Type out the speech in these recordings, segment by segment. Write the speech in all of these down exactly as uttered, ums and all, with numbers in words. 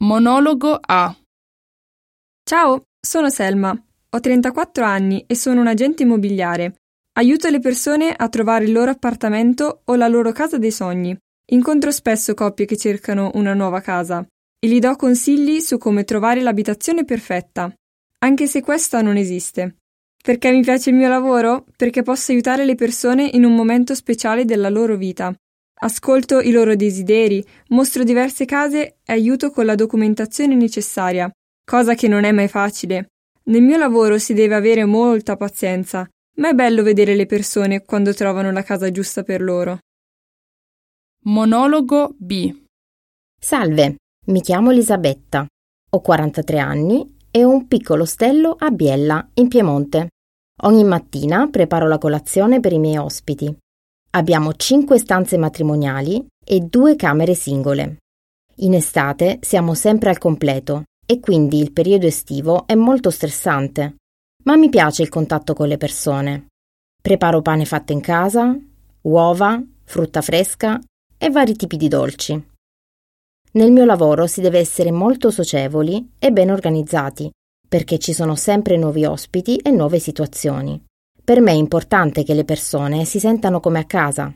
Monologo A. Ciao, sono Selma. Ho trentaquattro anni e sono un agente immobiliare. Aiuto le persone a trovare il loro appartamento o la loro casa dei sogni. Incontro spesso coppie che cercano una nuova casa e gli do consigli su come trovare l'abitazione perfetta, anche se questa non esiste. Perché mi piace il mio lavoro? Perché posso aiutare le persone in un momento speciale della loro vita. Ascolto i loro desideri, mostro diverse case e aiuto con la documentazione necessaria, cosa che non è mai facile. Nel mio lavoro si deve avere molta pazienza, ma è bello vedere le persone quando trovano la casa giusta per loro. Monologo B. Salve, mi chiamo Elisabetta, ho quarantatré anni e ho un piccolo ostello a Biella, in Piemonte. Ogni mattina preparo la colazione per i miei ospiti. Abbiamo cinque stanze matrimoniali e due camere singole. In estate siamo sempre al completo e quindi il periodo estivo è molto stressante, ma mi piace il contatto con le persone. Preparo pane fatto in casa, uova, frutta fresca e vari tipi di dolci. Nel mio lavoro si deve essere molto socievoli e ben organizzati, perché ci sono sempre nuovi ospiti e nuove situazioni. Per me è importante che le persone si sentano come a casa.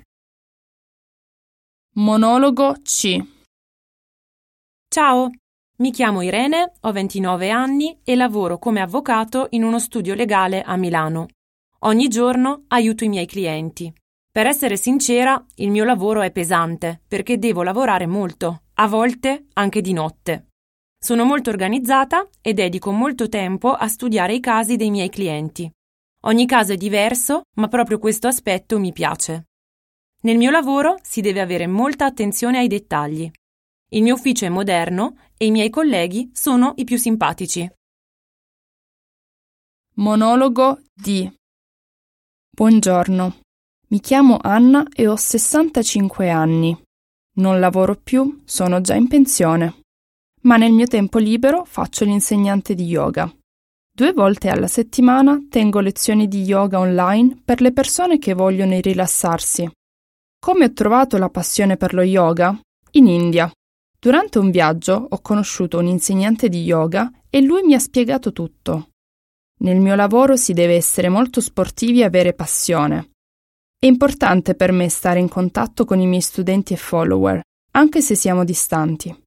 Monologo C. Ciao, mi chiamo Irene, ho ventinove anni e lavoro come avvocato in uno studio legale a Milano. Ogni giorno aiuto i miei clienti. Per essere sincera, il mio lavoro è pesante perché devo lavorare molto, a volte anche di notte. Sono molto organizzata e dedico molto tempo a studiare i casi dei miei clienti. Ogni caso è diverso, ma proprio questo aspetto mi piace. Nel mio lavoro si deve avere molta attenzione ai dettagli. Il mio ufficio è moderno e i miei colleghi sono i più simpatici. Monologo D. Buongiorno, mi chiamo Anna e ho sessantacinque anni. Non lavoro più, sono già in pensione. Ma nel mio tempo libero faccio l'insegnante di yoga. Due volte alla settimana tengo lezioni di yoga online per le persone che vogliono rilassarsi. Come ho trovato la passione per lo yoga? In India. Durante un viaggio ho conosciuto un insegnante di yoga e lui mi ha spiegato tutto. Nel mio lavoro si deve essere molto sportivi e avere passione. È importante per me stare in contatto con i miei studenti e follower, anche se siamo distanti.